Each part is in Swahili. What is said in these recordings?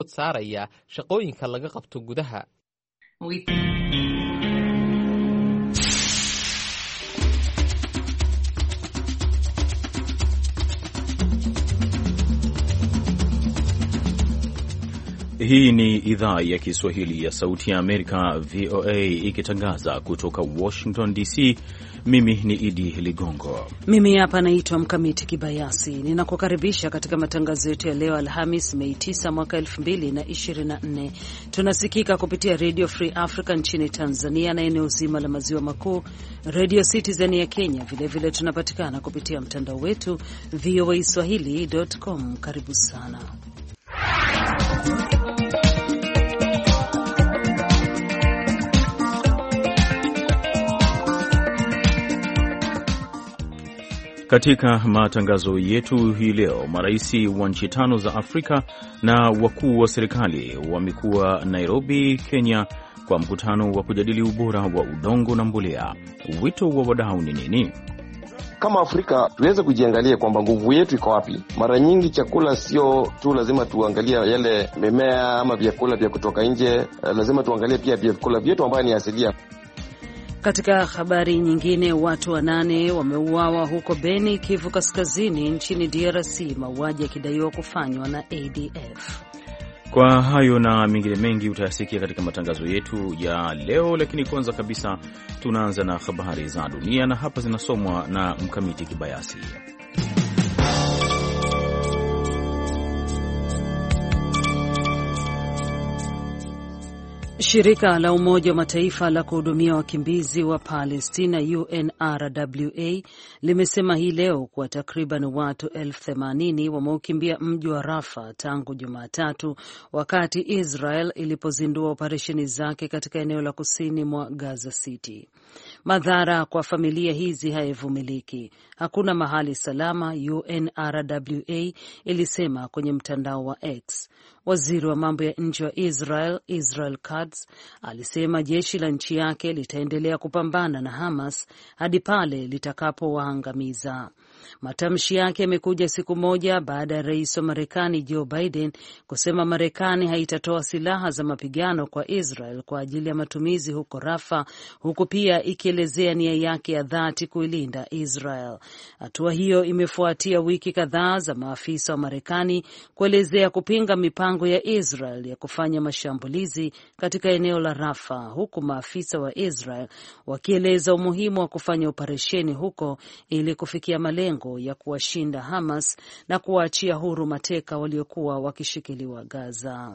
saaraya shaqooyinka laga qabto gudaha. Hii ni idhaa ya Kiswahili ya Sauti ya Amerika, VOA, ikitangaza kutoka Washington DC. Mimi ni Idi Ligongo. Mimi hapa naitwa Mkamiti Kibayasi. Ninakukaribisha katika matangazo yetu ya leo Alhamis, Mei 9 mwaka 2024. Tunasikika kupitia Radio Free Africa nchini Tanzania na eneo zima la maziwa makuu, Radio Citizen ya Kenya. Vilevile tunapatikana kupitia mtandao wetu voaswahili.com. Karibu sana. Katika matangazo yetu hii leo, marais wa nchi 5 za Afrika na wakuu wa serikali wamekuwa Nairobi, Kenya, kwa mkutano wa kujadili ubora wa udongo na mbolea. Wito wa wadau ni nini? Kama Afrika tuweze kujiangalia kwamba nguvu yetu iko wapi. Mara nyingi chakula sio tu lazima tuangalie yale mimea ama vyakula vya kutoka nje, lazima tuangalie pia vyakula vyetu ambavyo ni asilia. Katika habari nyingine, watu 8 wameuawa huko Beni, Kivu Kaskazini nchini DRC, mauaji yakidaiwa kufanywa na ADF. Kwa hayo na mengine mengi utayasikia katika matangazo yetu ya leo, lakini kwanza kabisa tunaanza na habari za dunia, na hapa zinasomwa na Mkamiti Kibayasi. Shirika la Umoja wa Mataifa la kuhudumia wakimbizi wa Palestina UNRWA limesema hii leo kuwa takriban watu 80,000 wameukimbia mji wa Rafa tangu Jumatatu, wakati Israel ilipozindua operesheni zake katika eneo la kusini mwa Gaza City. Madhara kwa familia hizi hayavumiliki. Hakuna mahali salama, UNRWA ilisema kwenye mtandao wa X. Waziri wa mambo ya nje wa Israel Katz, alisema jeshi la nchi yake litaendelea kupambana na Hamas hadi pale litakapowaangamiza. Matamshi yake yamekuja siku moja baada ya rais wa Marekani Joe Biden kusema Marekani haitatoa silaha za mapigano kwa Israel kwa ajili ya matumizi huko Rafa, huku pia ikielezea nia yake ya dhati kuilinda Israel. Hatua hiyo imefuatia wiki kadhaa za maafisa wa Marekani kuelezea kupinga mipango ya Israel ya kufanya mashambulizi katika eneo la Rafa, huku maafisa wa Israel wakieleza umuhimu wa kufanya operesheni huko ili kufikia malengo ya kuwashinda Hamas na kuwaachia huru mateka waliokuwa wakishikiliwa Gaza.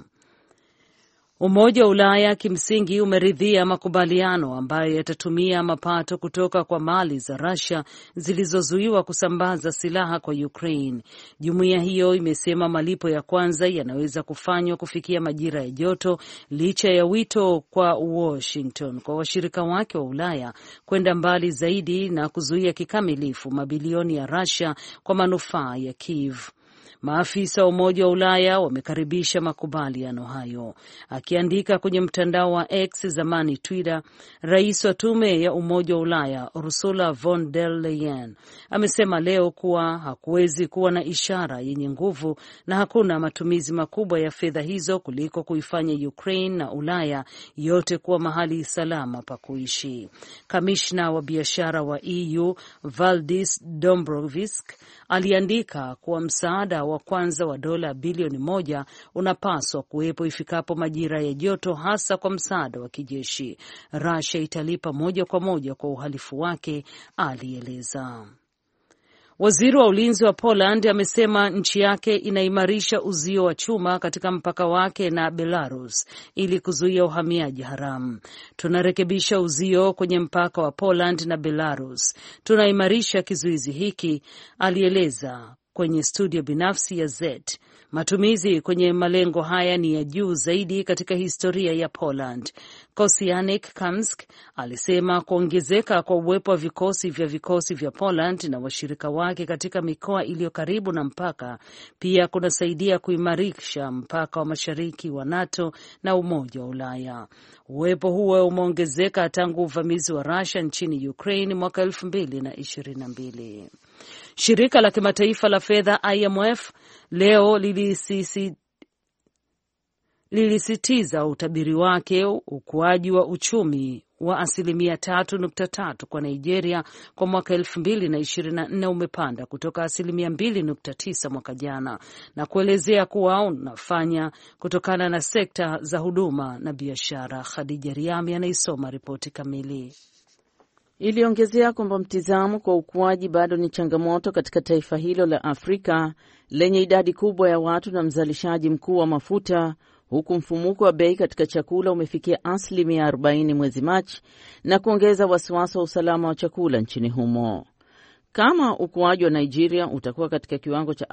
Umoja wa Ulaya kimsingi umeridhia makubaliano ambayo yatatumia mapato kutoka kwa mali za Russia zilizozuiwa kusambaza silaha kwa Ukraine. Jumuiya hiyo imesema malipo ya kwanza yanaweza kufanywa kufikia majira ya joto, licha ya wito kwa Washington kwa washirika wake wa Ulaya kwenda mbali zaidi na kuzuia kikamilifu mabilioni ya Russia kwa manufaa ya Kiev. Maafisa wa Umoja wa Ulaya wamekaribisha makubaliano hayo. Akiandika kwenye mtandao wa X, zamani Twitter, rais wa tume ya Umoja wa Ulaya Ursula von der Leyen amesema leo kuwa hakuwezi kuwa na ishara yenye nguvu na hakuna matumizi makubwa ya fedha hizo kuliko kuifanya Ukraine na Ulaya yote kuwa mahali salama pa kuishi. Kamishna wa biashara wa EU Valdis Dombrovskis aliandika kuwa msaada wa kwanza wa dola bilioni 1 unapaswa kuwepo ifikapo majira ya joto, hasa kwa msaada wa kijeshi. Russia italipa moja kwa moja kwa uhalifu wake, alieleza. Waziri wa ulinzi wa Poland amesema nchi yake inaimarisha uzio wa chuma katika mpaka wake na Belarus ili kuzuia uhamiaji haramu. Tunarekebisha uzio kwenye mpaka wa Poland na Belarus. Tunaimarisha kizuizi hiki, alieleza kwenye studio binafsi ya Z. Matumizi kwenye malengo haya ni ya juu zaidi katika historia ya Poland. Kosianik Kamsk alisema kuongezeka kwa uwepo wa vikosi vya Poland na washirika wake katika mikoa iliyo karibu na mpaka pia kunasaidia kuimarisha mpaka wa mashariki wa NATO na Umoja wa Ulaya. Uwepo huo umeongezeka tangu uvamizi wa Russia nchini Ukraine mwaka 2022. Shirika la kimataifa la fedha IMF leo lilisitiza utabiri wake ukuaji wa uchumi wa 3.3% kwa Nigeria kwa mwaka 2024 umepanda kutoka 2.9% mwaka jana, na kuelezea kuwa unafanya kutokana na sekta za huduma na biashara. Khadija Riami anaisoma ripoti kamili. Iliongezea kwamba mtizamo kwa ukuaji bado ni changamoto katika taifa hilo la Afrika lenye idadi kubwa ya watu na mzalishaji mkuu wa mafuta, huku mfumuko wa bei katika chakula umefikia 40% mwezi Machi na kuongeza wasiwasi wa usalama wa chakula nchini humo. Kama ukuaji wa Nigeria utakuwa katika kiwango cha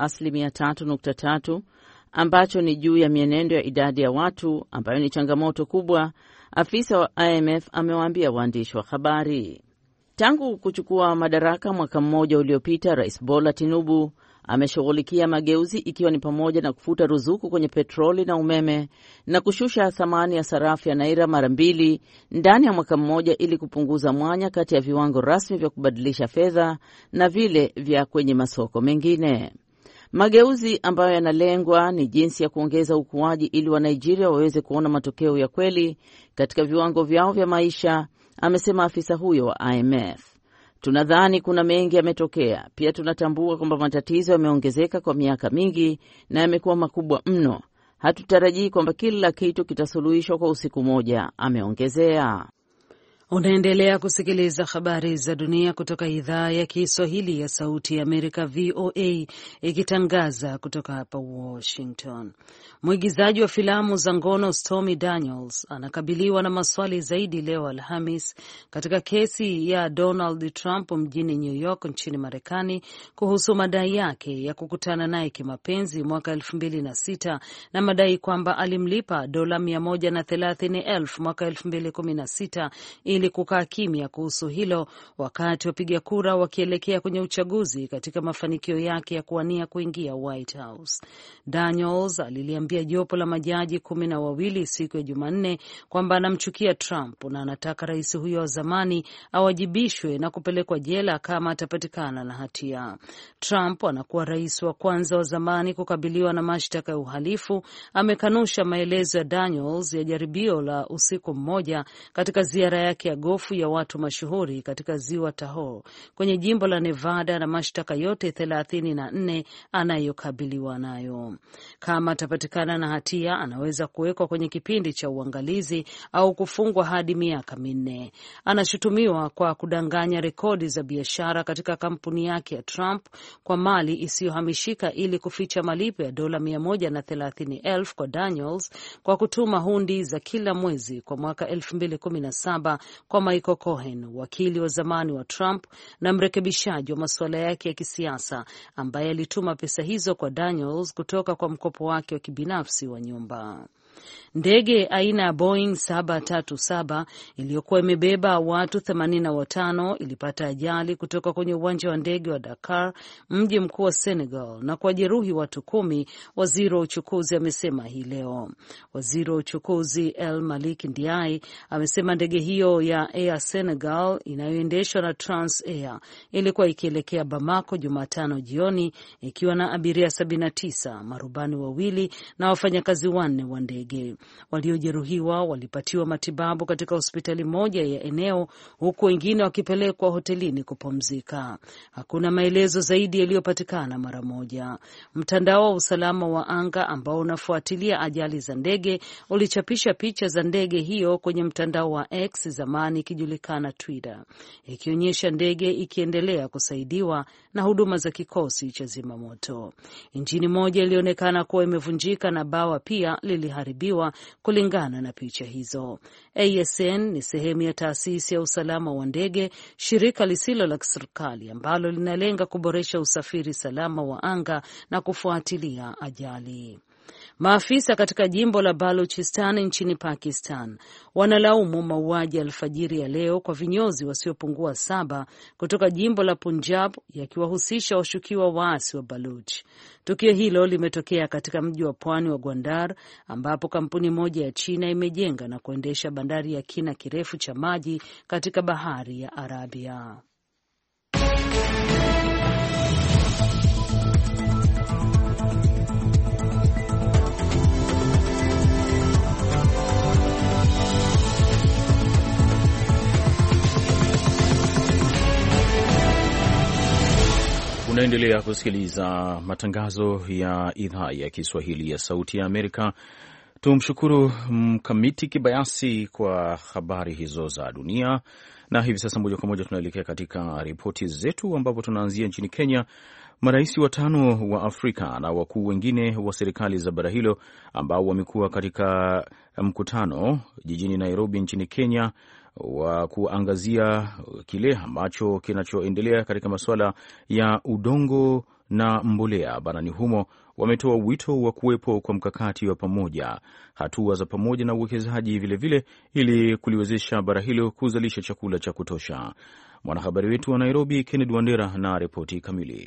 3.3% ambacho ni juu ya mienendo ya idadi ya watu ambayo ni changamoto kubwa, afisa wa IMF amewaambia waandishi wa habari. Tangu kuchukua madaraka mwaka mmoja uliopita, Rais Bola Tinubu ameshughulikia mageuzi ikiwa ni pamoja na kufuta ruzuku kwenye petroli na umeme na kushusha thamani ya sarafu ya naira mara 2 ndani ya mwaka mmoja ili kupunguza mwanya kati ya viwango rasmi vya kubadilisha fedha na vile vya kwenye masoko mengine. Mageuzi ambayo yanalengwa ni jinsi ya kuongeza ukuaji ili wa Nigeria waweze kuona matokeo ya kweli katika viwango vyao vya maisha, amesema afisa huyo wa IMF. Tunadhani kuna mengi yametokea. Pia tunatambua kwamba matatizo yameongezeka kwa miaka mingi na yamekuwa makubwa mno. Hatutarajii kwamba kila kitu kitasuluhishwa kwa usiku moja, ameongezea. Unaendelea kusikiliza habari za dunia kutoka idhaa ya Kiswahili ya Sauti ya Amerika, VOA, ikitangaza kutoka hapa Washington. Mwigizaji wa filamu za ngono Stormy Daniels anakabiliwa na maswali zaidi leo Alhamis katika kesi ya Donald Trump mjini New York nchini Marekani kuhusu madai yake ya kukutana naye kimapenzi mwaka 2006 na madai kwamba alimlipa dola 130,000 mwaka 2016 ili kukaa kimya kuhusu hilo wakati wapiga kura wakielekea kwenye uchaguzi katika mafanikio yake ya kuwania kuingia White House. Daniels aliliambia jopo la majaji 12 siku ya Jumanne kwamba anamchukia Trump na anataka rais huyo wa zamani awajibishwe na kupelekwa jela kama atapatikana na hatia. Trump anakuwa rais wa kwanza wa zamani kukabiliwa na mashtaka ya uhalifu. Amekanusha maelezo ya Daniels ya jaribio la usiku mmoja katika ziara yake ya gofu ya watu mashuhuri katika ziwa Tahoe kwenye jimbo la Nevada na mashtaka yote 34 anayokabiliwa nayo. Kama atapatikana na hatia, anaweza kuwekwa kwenye kipindi cha uangalizi au kufungwa hadi miaka 4. Anashutumiwa kwa kudanganya rekodi za biashara katika kampuni yake ya Trump kwa mali isiyohamishika ili kuficha malipo ya dola 130,000 kwa Daniels kwa kutuma hundi za kila mwezi kwa mwaka 2017 kwa Michael Cohen, wakili wa zamani wa Trump na mrekebishaji wa masuala yake ya kisiasa, ambaye alituma pesa hizo kwa Daniels kutoka kwa mkopo wake wa kibinafsi wa nyumba. Ndege aina ya Boeing 737 iliyokuwa imebeba watu 85 ilipata ajali kutoka kwenye uwanja wa ndege wa Dakar, mji mkuu wa Senegal, na kujeruhi watu 10, waziri wa uchukuzi amesema hii leo. Waziri wa uchukuzi El Malik Ndiaye amesema ndege hiyo ya Air Senegal inayoendeshwa na Trans Air ilikuwa ikielekea Bamako Jumatano jioni ikiwa na abiria 79, marubani 2 na wafanyakazi 4 wa ndege. Waliojeruhiwa walipatiwa matibabu katika hospitali moja ya eneo, huku wengine wakipelekwa hotelini kupumzika. Hakuna maelezo zaidi yaliyopatikana mara moja. Mtandao wa usalama wa anga ambao unafuatilia ajali za ndege ulichapisha picha za ndege hiyo kwenye mtandao wa X, zamani ikijulikana Twitter, ikionyesha ndege ikiendelea kusaidiwa na huduma za kikosi cha zimamoto. Injini moja ilionekana kuwa imevunjika na bawa pia liliharibiwa kulingana na picha hizo. ASN ni sehemu ya taasisi ya usalama wa ndege, shirika lisilo la serikali ambalo linalenga kuboresha usafiri salama wa anga na kufuatilia ajali. Maafisa katika jimbo la Balochistan nchini Pakistan wanalaumu mauaji alfajiri ya leo kwa vinyozi wasiopungua 7 kutoka jimbo la Punjab, yakiwahusisha washukiwa waasi wa Baluch. Tukio hilo limetokea katika mji wa pwani wa Gwandar, ambapo kampuni moja ya China imejenga na kuendesha bandari ya kina kirefu cha maji katika bahari ya Arabia. Unaendelea kusikiliza matangazo ya idhaa ya Kiswahili ya Sauti ya Amerika. Tumshukuru Mkamiti Kibayasi kwa habari hizo za dunia, na hivi sasa moja kwa moja tunaelekea katika ripoti zetu, ambapo tunaanzia nchini Kenya. Marais watano wa Afrika na wakuu wengine wa serikali za bara hilo ambao wamekuwa katika mkutano jijini Nairobi nchini Kenya wa kuangazia kile ambacho kinachoendelea katika masuala ya udongo na mbolea barani humo, wametoa wito wa kuwepo kwa mkakati wa pamoja, hatua za pamoja na uwekezaji vilevile, ili kuliwezesha bara hilo kuzalisha chakula cha kutosha. Mwanahabari wetu wa Nairobi Kennedy Wandera na ripoti kamili.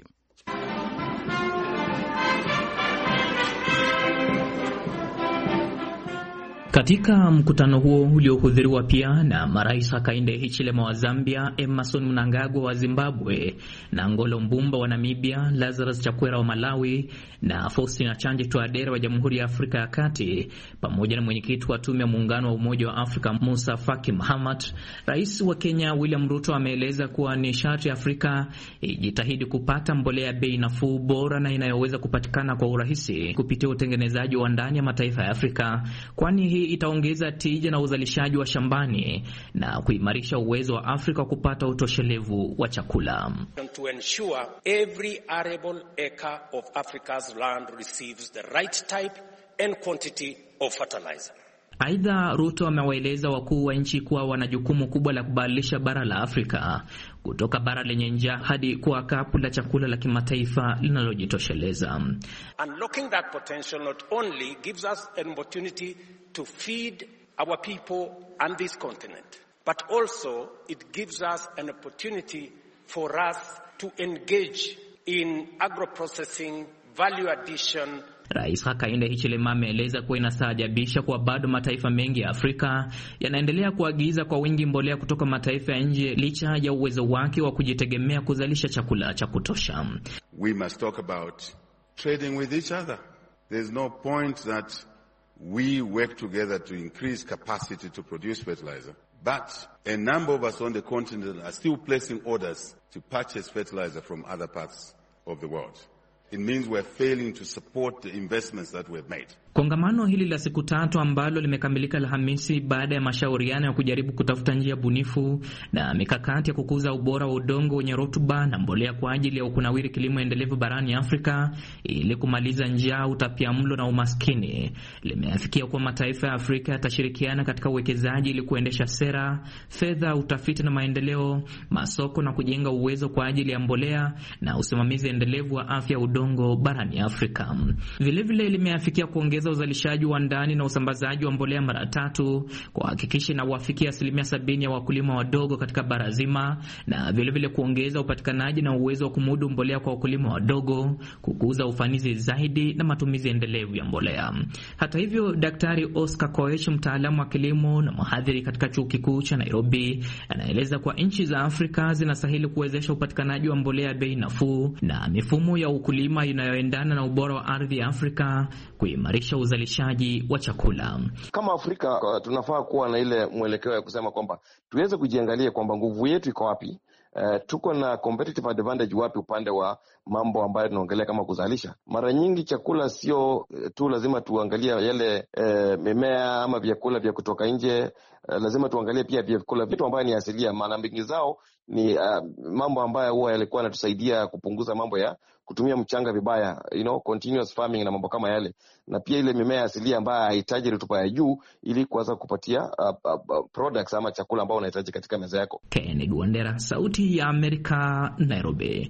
Katika mkutano huo uliohudhuriwa pia na marais Hakainde Hichilema wa Zambia, Emmerson Mnangagwa wa Zimbabwe, na Ngolo Mbumba wa Namibia, Lazarus Chakwera wa Malawi na Faustin Archange Touadera wa Jamhuri ya Afrika ya Kati, pamoja na mwenyekiti wa tume ya muungano wa Umoja wa Afrika Musa Faki Mahamat, rais wa Kenya William Ruto ameeleza kuwa ni sharti Afrika ijitahidi kupata mbolea bei nafuu, bora na inayoweza kupatikana kwa urahisi kupitia utengenezaji wa ndani ya mataifa ya Afrika, kwani hii itaongeza tija na uzalishaji wa shambani na kuimarisha uwezo wa Afrika kupata utoshelevu wa chakula. To ensure every arable acre of Africa's land receives the right type and quantity of fertilizer. Aidha, Ruto amewaeleza wakuu wa nchi kuwa wana jukumu kubwa la kubadilisha bara la Afrika kutoka bara lenye njaa hadi kuwa kapu la chakula la kimataifa linalojitosheleza. Unlocking that potential not only gives us an opportunity to feed our people and this continent, but also it gives us an opportunity for us to engage in agro-processing, value addition. Rais Hakainde Hichilema ameeleza kuwa inastaajabisha kuwa bado mataifa mengi ya Afrika yanaendelea kuagiza kwa wingi mbolea kutoka mataifa ya nje licha ya uwezo wake wa kujitegemea kuzalisha chakula cha kutosha. We must talk about trading with each other. There's no point that we work together to increase capacity to produce fertilizer, but a number of us on the continent are still placing orders to purchase fertilizer from other parts of the world. It means we're failing to support the investments that we've made. Kongamano hili la siku tatu ambalo limekamilika Alhamisi baada ya mashauriano ya kujaribu kutafuta njia bunifu na mikakati ya kukuza ubora wa udongo wenye rutuba na mbolea kwa ajili ya ukunawiri kilimo endelevu barani Afrika ili kumaliza njaa, utapiamlo na umaskini, limeafikia kuwa mataifa ya Afrika yatashirikiana katika uwekezaji ili kuendesha sera, fedha, utafiti na maendeleo, masoko na kujenga uwezo kwa ajili ya mbolea na usimamizi endelevu wa afya udongo barani Afrika. Vilevile limeafikia kuongeza uzalishaji wa ndani na usambazaji wa mbolea mara tatu, kuhakikisha na wafikia 70% ya wakulima wadogo katika bara zima, na vilevile kuongeza upatikanaji na uwezo wa kumudu mbolea kwa wakulima wadogo, kukuza ufanisi zaidi na matumizi endelevu ya mbolea. Hata hivyo, Daktari Oscar Koech, mtaalamu wa kilimo na mhadhiri katika Chuo Kikuu cha Nairobi, anaeleza kwa nchi za Afrika zinastahili kuwezesha upatikanaji wa mbolea bei nafuu na mifumo ya ukulima inayoendana na ubora wa ardhi ya Afrika, kuimarisha uzalishaji wa chakula. Kama Afrika tunafaa kuwa na ile mwelekeo ya kusema kwamba tuweze kujiangalia kwamba nguvu yetu iko wapi, tuko na competitive advantage wapi upande wa mambo ambayo tunaongelea kama kuzalisha. Mara nyingi chakula sio tu lazima tuangalie yale mimea ama vyakula vya kutoka nje, lazima tuangalie pia vyakula vitu ambayo ni asilia, maana mingi zao ni mambo ambayo huwa yalikuwa yanatusaidia kupunguza mambo ya kutumia mchanga vibaya, continuous farming na mambo kama yale, na pia ile mimea asilia ambayo haihitaji rutuba ya juu ili kuweza kupatia products ama chakula ambao unahitaji katika meza yako. Kennedy Wandera, Sauti ya Amerika, Nairobi.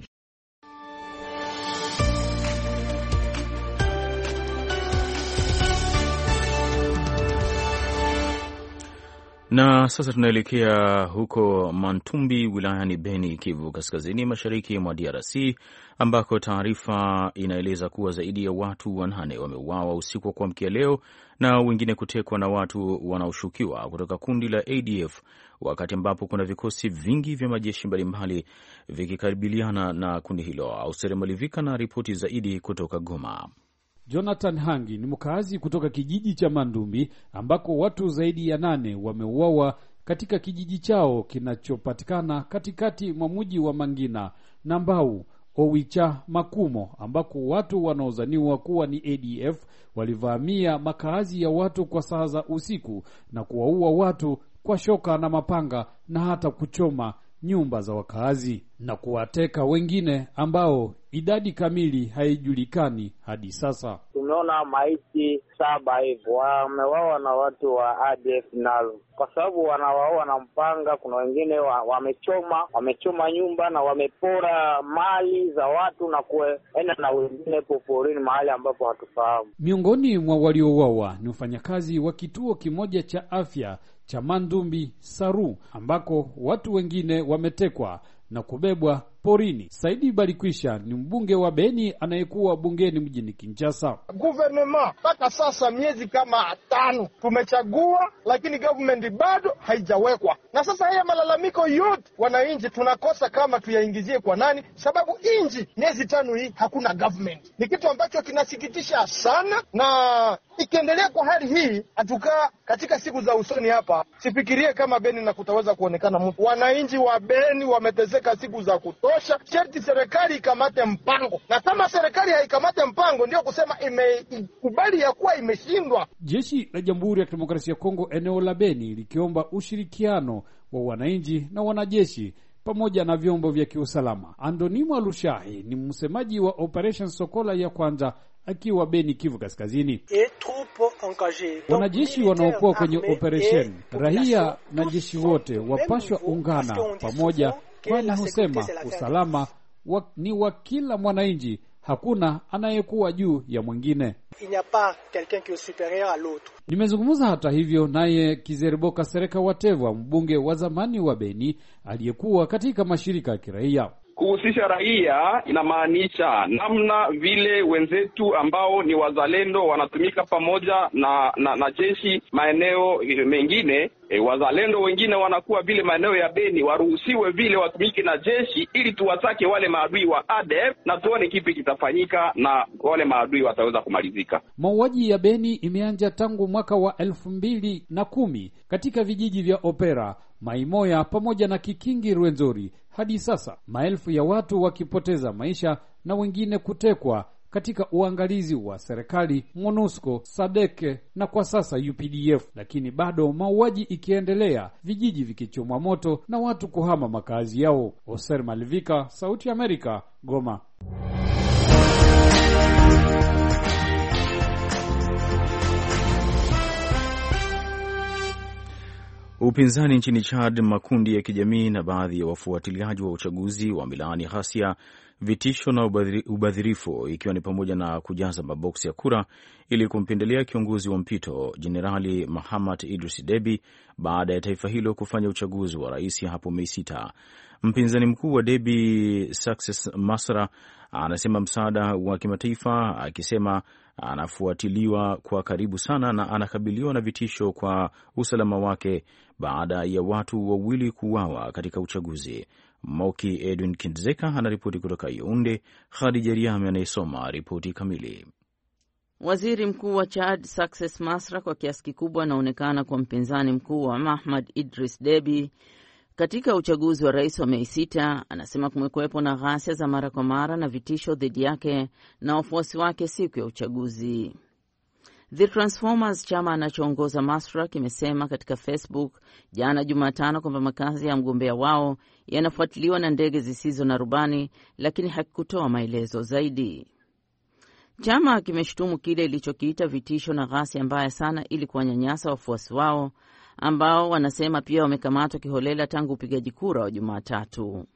Na sasa tunaelekea huko Mantumbi wilayani Beni, Kivu Kaskazini, mashariki mwa DRC, ambako taarifa inaeleza kuwa zaidi ya watu 8 wameuawa usiku wa kuamkia leo na wengine kutekwa na watu wanaoshukiwa kutoka kundi la ADF, wakati ambapo kuna vikosi vingi vya majeshi mbalimbali vikikabiliana na kundi hilo. Austere Malivika na ripoti zaidi kutoka Goma. Jonathan Hangi ni mkazi kutoka kijiji cha Mandumbi ambako watu zaidi ya 8 wameuawa katika kijiji chao kinachopatikana katikati mwa mji wa Mangina na Mbau Owicha Makumo, ambako watu wanaozaniwa kuwa ni ADF walivamia makazi ya watu kwa saa za usiku na kuwaua watu kwa shoka na mapanga na hata kuchoma nyumba za wakazi na kuwateka wengine ambao idadi kamili haijulikani hadi sasa. Tumeona maiti 7 hivyo wamewawa na watu wa ADF nalo, kwa sababu wanawaoa na mpanga. Kuna wengine wamechoma nyumba na wamepora mali za watu na kuenda na wengine poporini mahali ambapo hatufahamu. Miongoni mwa waliouawa ni mfanyakazi wa kituo kimoja cha afya cha Mandumbi Saru, ambako watu wengine wametekwa na kubebwa porini. Saidi Balikwisha ni mbunge wa Beni anayekuwa bungeni mjini Kinshasa. Gouvernement mpaka sasa miezi kama 5 tumechagua, lakini government bado haijawekwa. Na sasa haya malalamiko yote wananchi tunakosa kama tuyaingizie kwa nani? Sababu inji miezi 5 hii hakuna government. Ni kitu ambacho kinasikitisha sana, na ikiendelea kwa hali hii atukaa katika siku za usoni hapa, sifikirie kama Beni na kutaweza kuonekana mtu. Wananchi wa Beni wameteseka siku za kutosha. Sharti serikali ikamate mpango, na kama serikali haikamate mpango ndio kusema imekubali ya kuwa imeshindwa. Jeshi la Jamhuri ya Kidemokrasia ya Kongo eneo la Beni likiomba ushirikiano wa wananchi na wanajeshi pamoja na vyombo vya kiusalama. Andonimo Alushahi ni msemaji wa Operation Sokola ya kwanza akiwa Beni, Kivu Kaskazini. Wanajeshi wanaokuwa kwenye operation, raia na jeshi wote wapashwa ungana pamoja, kwani husema usalama ni wa kila mwananchi, hakuna anayekuwa juu ya mwingine. Nimezungumza hata hivyo naye Kizeriboka Sereka Wateva, mbunge wa zamani wa Beni aliyekuwa katika mashirika ya kiraia. Kuhusisha raia inamaanisha namna vile wenzetu ambao ni wazalendo wanatumika pamoja na jeshi maeneo mengine. Wazalendo wengine wanakuwa vile maeneo ya Beni, waruhusiwe vile watumike na jeshi ili tuwatake wale maadui wa ADF na tuone kipi kitafanyika na wale maadui wataweza kumalizika. Mauaji ya Beni imeanza tangu mwaka wa 2010 katika vijiji vya Opera, Maimoya pamoja na Kikingi Rwenzori. Hadi sasa maelfu ya watu wakipoteza maisha na wengine kutekwa katika uangalizi wa serikali, MONUSCO, SADC na kwa sasa UPDF, lakini bado mauaji ikiendelea, vijiji vikichomwa moto na watu kuhama makazi yao. Oser Malivika, Sauti ya Amerika, Goma. Upinzani nchini Chad, makundi ya kijamii na baadhi ya wafuatiliaji wa uchaguzi wamelaani ghasia, vitisho na ubadhirifu, ikiwa ni pamoja na kujaza maboksi ya kura ili kumpendelea kiongozi wa mpito Jenerali Mahamat Idris Deby baada ya taifa hilo kufanya uchaguzi wa rais hapo Mei 6. Mpinzani mkuu wa Deby, Success Masra, anasema msaada wa kimataifa, akisema anafuatiliwa kwa karibu sana na anakabiliwa na vitisho kwa usalama wake baada ya watu wawili kuuawa katika uchaguzi. Moki Edwin Kindzeka anaripoti kutoka Yaounde. Khadija Riami anayesoma ripoti kamili. Waziri mkuu wa Chad Success Masra kwa kiasi kikubwa anaonekana kwa mpinzani mkuu wa Mahamat Idris Deby katika uchaguzi wa rais wa Mei 6. Anasema kumekuwepo na ghasia za mara kwa mara na vitisho dhidi yake na wafuasi wake siku ya uchaguzi. The Transformers, chama anachoongoza Masra, kimesema katika Facebook jana Jumatano kwamba makazi ya mgombea wao yanafuatiliwa na ndege zisizo na rubani, lakini hakikutoa maelezo zaidi. Chama kimeshutumu kile ilichokiita vitisho na ghasia mbaya sana ili kuwanyanyasa wafuasi wao ambao wanasema pia wamekamatwa kiholela tangu upigaji kura wa Jumatatu.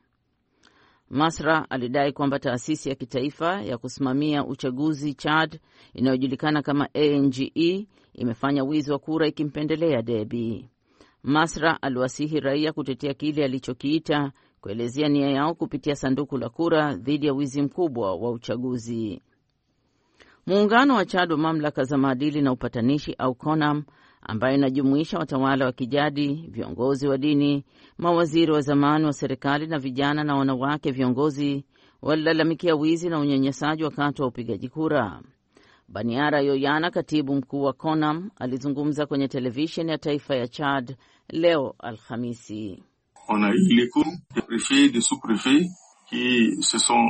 Masra alidai kwamba taasisi ya kitaifa ya kusimamia uchaguzi Chad inayojulikana kama ANGE imefanya wizi wa kura ikimpendelea Deby. Masra aliwasihi raia kutetea kile alichokiita kuelezea nia yao kupitia sanduku la kura dhidi ya wizi mkubwa wa uchaguzi. Muungano wa Chad wa mamlaka za maadili na upatanishi au CONAM, ambayo inajumuisha watawala wa kijadi, viongozi wa dini, mawaziri wa zamani wa serikali na vijana na wanawake viongozi, walilalamikia wizi na unyanyasaji wakati wa upigaji kura. Baniara Yoyana, katibu mkuu wa CONAM, alizungumza kwenye televisheni ya taifa ya Chad leo Alhamisi. On a eu les coups des préfets, des sous-préfets qui se sont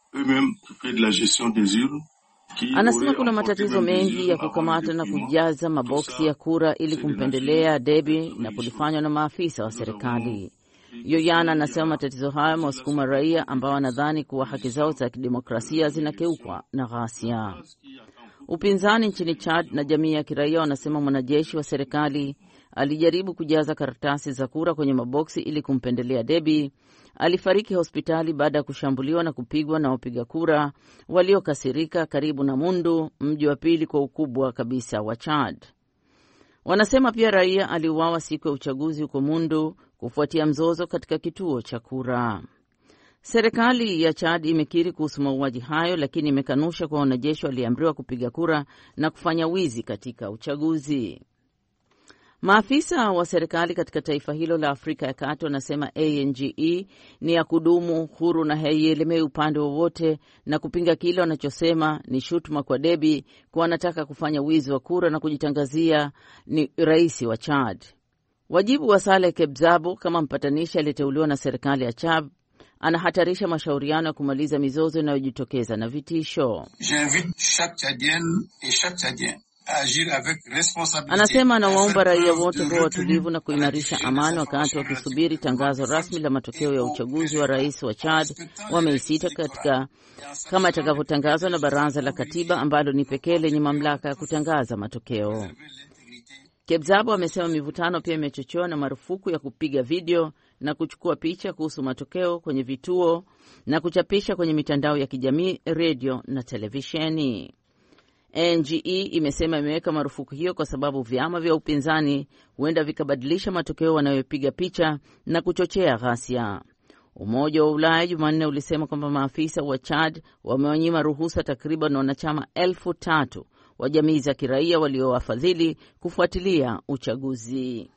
Anasema kuna matatizo mengi ya kukamata na kujaza maboksi ya kura ili kumpendelea Deby na kulifanywa na maafisa wa serikali. Yoyana anasema matatizo hayo yamewasukuma raia ambao wanadhani kuwa haki zao za kidemokrasia zinakeukwa na ghasia. Upinzani nchini Chad na jamii ya kiraia wanasema mwanajeshi wa serikali alijaribu kujaza karatasi za kura kwenye maboksi ili kumpendelea Deby. Alifariki hospitali baada ya kushambuliwa na kupigwa na wapiga kura waliokasirika karibu na Mundu, mji wa pili kwa ukubwa kabisa wa Chad. Wanasema pia raia aliuawa siku ya uchaguzi huko Mundu kufuatia mzozo katika kituo cha kura. Serikali ya Chad imekiri kuhusu mauaji hayo, lakini imekanusha kwa wanajeshi waliamriwa kupiga kura na kufanya wizi katika uchaguzi. Maafisa wa serikali katika taifa hilo la Afrika ya Kati wanasema ANGE ni ya kudumu, huru na haielemei upande wowote, na kupinga kile wanachosema ni shutuma kwa Deby kwa anataka kufanya wizi wa kura na kujitangazia ni rais wa Chad. Wajibu wa Saleh Kebzabo kama mpatanishi aliyeteuliwa na serikali ya Chad anahatarisha mashauriano ya kumaliza mizozo inayojitokeza na vitisho. Anasema anawaomba raia wote kuwa watulivu na kuimarisha amani wakati wakisubiri tangazo rasmi la matokeo ya uchaguzi wa rais wa Chad wa Mei 6 kama itakavyotangazwa na baraza la katiba ambalo ni pekee lenye mamlaka ya kutangaza matokeo. Kebzabo amesema mivutano pia imechochewa na marufuku ya kupiga video na kuchukua picha kuhusu matokeo kwenye vituo na kuchapisha kwenye mitandao ya kijamii, redio na televisheni. NGE imesema imeweka marufuku hiyo kwa sababu vyama vya upinzani huenda vikabadilisha matokeo wanayopiga picha na kuchochea ghasia. Umoja wa Ulaya Jumanne ulisema kwamba maafisa wa Chad wamewanyima ruhusa takriban wanachama 3,000 wa jamii za kiraia waliowafadhili kufuatilia uchaguzi.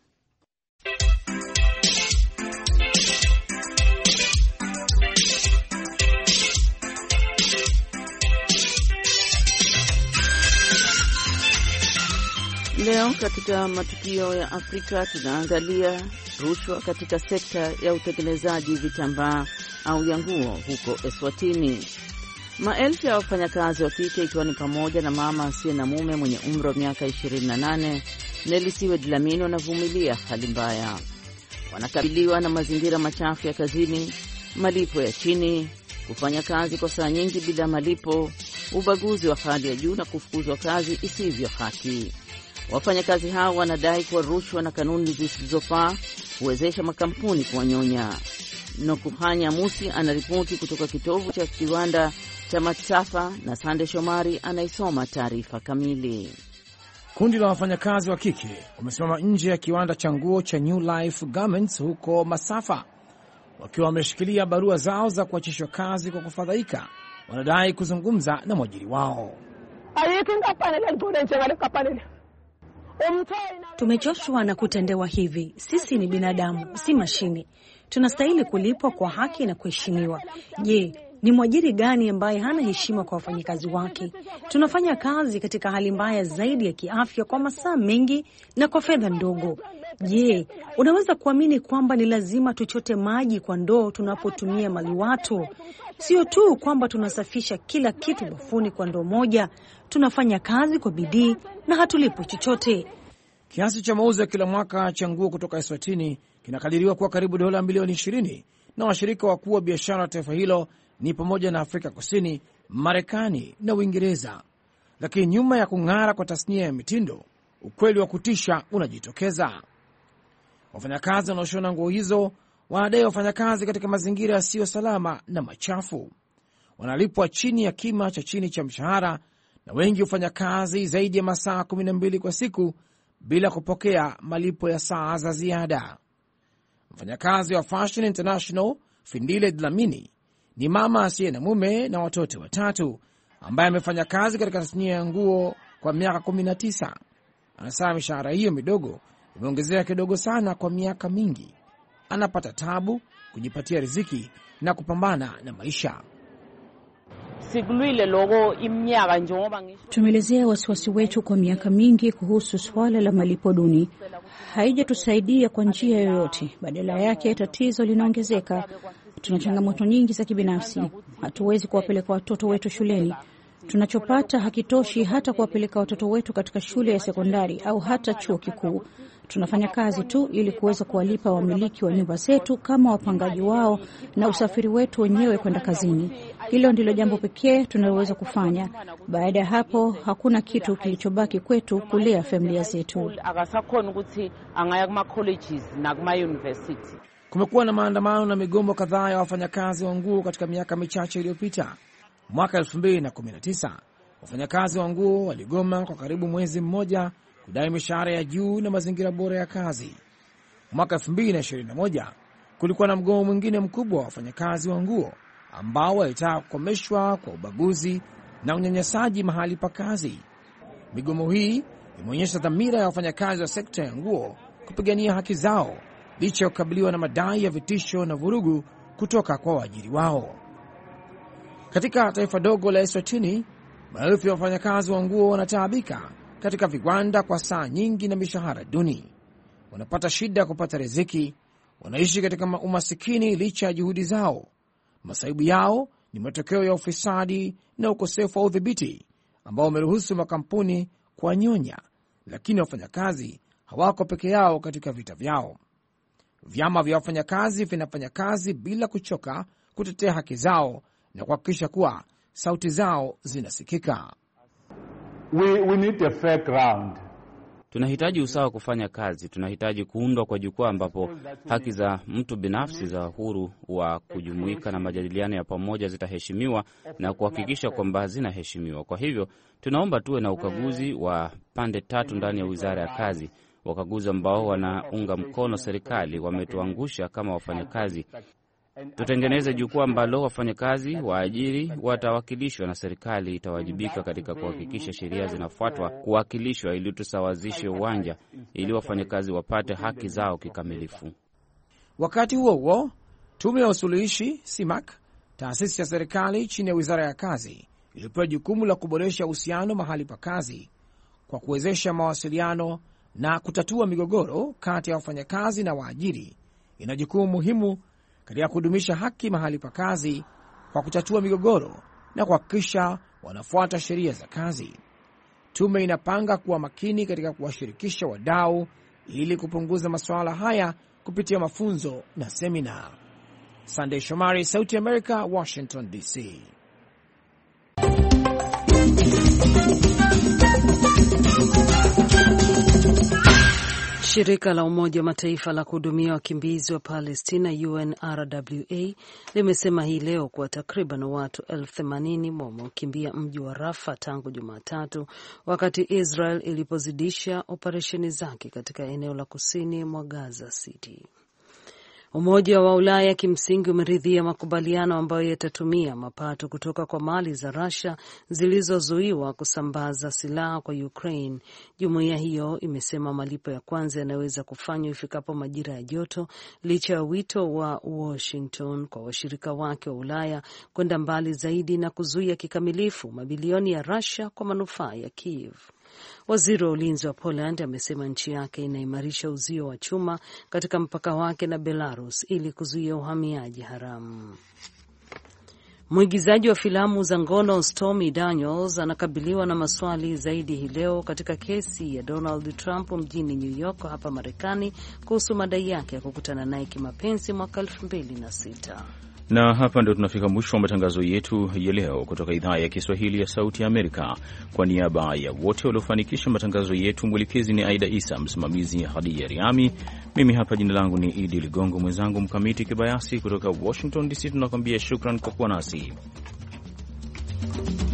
Leo katika matukio ya Afrika tunaangalia rushwa katika sekta ya utengenezaji vitambaa au ya nguo huko Eswatini. Maelfu ya wafanyakazi wa kike ikiwa ni pamoja na mama asiye na mume mwenye umri wa miaka 28 Nelisiwe Dlamini wanavumilia hali mbaya. Wanakabiliwa na mazingira machafu ya kazini, malipo ya chini, kufanya kazi kwa saa nyingi bila malipo, ubaguzi wa hali ya juu na kufukuzwa kazi isivyo haki. Wafanyakazi hao wanadai kuwa rushwa na kanuni zisizofaa huwezesha makampuni kuwanyonya. Nokuhanya Musi anaripoti kutoka kitovu cha kiwanda cha Matsafa na Sande Shomari anaisoma taarifa kamili. Kundi la wafanyakazi wa kike wamesimama nje ya kiwanda cha nguo cha New Life Garments huko Masafa wakiwa wameshikilia barua zao za kuachishwa kazi kwa kufadhaika. Wanadai kuzungumza na mwajiri wao. Tumechoshwa na kutendewa hivi. Sisi ni binadamu, si mashine. Tunastahili kulipwa kwa haki na kuheshimiwa. Je, ni mwajiri gani ambaye hana heshima kwa wafanyakazi wake? Tunafanya kazi katika hali mbaya zaidi ya kiafya kwa masaa mengi na kwa fedha ndogo. Je, unaweza kuamini kwamba ni lazima tuchote maji kwa ndoo tunapotumia maliwato? Sio tu kwamba tunasafisha kila kitu bafuni kwa ndoo moja, tunafanya kazi kwa bidii na hatulipwi chochote. Kiasi cha mauzo ya kila mwaka cha nguo kutoka Eswatini kinakadiriwa kuwa karibu dola milioni 20, na washirika wakuu wa biashara wa taifa hilo ni pamoja na Afrika Kusini, Marekani na Uingereza. Lakini nyuma ya kung'ara kwa tasnia ya mitindo, ukweli wa kutisha unajitokeza. Wafanyakazi wanaoshona nguo hizo wanadai wafanyakazi katika mazingira yasiyo salama na machafu. Wanalipwa chini ya kima cha chini cha mshahara, na wengi hufanya kazi zaidi ya masaa 12 kwa siku bila kupokea malipo ya saa za ziada. Mfanyakazi wa Fashion International Findile Dlamini ni mama asiye na mume na watoto 3 ambaye amefanya kazi katika tasnia ya nguo kwa miaka 19. Anasema mishahara hiyo midogo imeongezeka kidogo sana kwa miaka mingi. Anapata tabu kujipatia riziki na kupambana na maisha. Tumeelezea wasiwasi wetu kwa miaka mingi kuhusu swala la malipo duni. Haijatusaidia kwa njia yoyote, badala yake tatizo linaongezeka. Tuna changamoto nyingi za kibinafsi. Hatuwezi kuwapeleka watoto wetu shuleni. Tunachopata hakitoshi hata kuwapeleka watoto wetu katika shule ya sekondari au hata chuo kikuu. Tunafanya kazi tu ili kuweza kuwalipa wamiliki wa nyumba zetu kama wapangaji wao na usafiri wetu wenyewe kwenda kazini. Hilo ndilo jambo pekee tunaloweza kufanya. Baada ya hapo, hakuna kitu kilichobaki kwetu kulea familia zetu. Kumekuwa na maandamano na migomo kadhaa ya wafanyakazi wa nguo katika miaka michache iliyopita. Mwaka 2019 wafanyakazi wa nguo waligoma kwa karibu mwezi mmoja kudai mishahara ya juu na mazingira bora ya kazi. Mwaka 2021 kulikuwa na mgomo mwingine mkubwa wa wafanyakazi wa nguo ambao walitaka kukomeshwa kwa ubaguzi na unyanyasaji mahali pa kazi. Migomo hii imeonyesha dhamira ya wafanyakazi wa sekta ya nguo kupigania haki zao licha ya kukabiliwa na madai ya vitisho na vurugu kutoka kwa waajiri wao. Katika taifa dogo la Eswatini, maelfu ya wafanyakazi wa nguo wanataabika katika viwanda kwa saa nyingi na mishahara duni. Wanapata shida ya kupata riziki, wanaishi katika umasikini licha ya juhudi zao. Masaibu yao ni matokeo ya ufisadi na ukosefu wa udhibiti ambao wameruhusu makampuni kuwanyonya, lakini wafanyakazi hawako peke yao katika vita vyao. Vyama vya wafanyakazi vinafanya kazi bila kuchoka kutetea haki zao na kuhakikisha kuwa sauti zao zinasikika. We need a fair ground. Tunahitaji usawa kufanya kazi. Tunahitaji kuundwa kwa jukwaa ambapo haki za mtu binafsi za uhuru wa kujumuika na majadiliano ya pamoja zitaheshimiwa na kuhakikisha kwamba zinaheshimiwa. Kwa hivyo tunaomba tuwe na ukaguzi wa pande tatu ndani ya Wizara ya Kazi. Wakaguzi ambao wanaunga mkono serikali wametuangusha kama wafanyakazi. Tutengeneze jukwaa ambalo wafanyakazi waajiri watawakilishwa na serikali itawajibika katika kuhakikisha sheria zinafuatwa kuwakilishwa, ili tusawazishe uwanja ili wafanyakazi wapate haki zao kikamilifu. Wakati huo huo, tume ya usuluhishi CIMAC, taasisi ya serikali chini ya Wizara ya Kazi, ilipewa jukumu la kuboresha uhusiano mahali pa kazi kwa kuwezesha mawasiliano na kutatua migogoro kati ya wafanyakazi na waajiri. Ina jukumu muhimu katika kudumisha haki mahali pa kazi kwa kutatua migogoro na kuhakikisha wanafuata sheria za kazi. Tume inapanga kuwa makini katika kuwashirikisha wadau ili kupunguza masuala haya kupitia mafunzo na semina. Sunday Shomari, Sauti America, Washington DC. Shirika la Umoja wa Mataifa la kuhudumia wakimbizi wa Palestina UNRWA limesema hii leo kuwa takriban watu 80,000 wamekimbia mji wa Rafa tangu Jumatatu, wakati Israel ilipozidisha operesheni zake katika eneo la kusini mwa Gaza City. Umoja wa Ulaya kimsingi umeridhia makubaliano ambayo yatatumia mapato kutoka kwa mali za Russia zilizozuiwa kusambaza silaha kwa Ukraine. Jumuiya hiyo imesema malipo ya kwanza yanaweza kufanywa ifikapo majira ya joto, licha ya wito wa Washington kwa washirika wake wa Ulaya kwenda mbali zaidi na kuzuia kikamilifu mabilioni ya Russia kwa manufaa ya Kiev. Waziri wa ulinzi wa Poland amesema nchi yake inaimarisha uzio wa chuma katika mpaka wake na Belarus ili kuzuia uhamiaji haramu. Mwigizaji wa filamu za ngono Stormy Daniels anakabiliwa na maswali zaidi hii leo katika kesi ya Donald Trump mjini New York hapa Marekani kuhusu madai yake ya kukutana naye kimapenzi mwaka 2006. Na hapa ndio tunafika mwisho wa matangazo yetu ya leo kutoka idhaa ya Kiswahili ya Sauti ya Amerika. Kwa niaba ya wote waliofanikisha matangazo yetu, mwelekezi ni Aida Isa, msimamizi Hadija Riami, mimi hapa jina langu ni Idi Ligongo, mwenzangu Mkamiti Kibayasi kutoka Washington DC, tunakwambia shukran kwa kuwa nasi.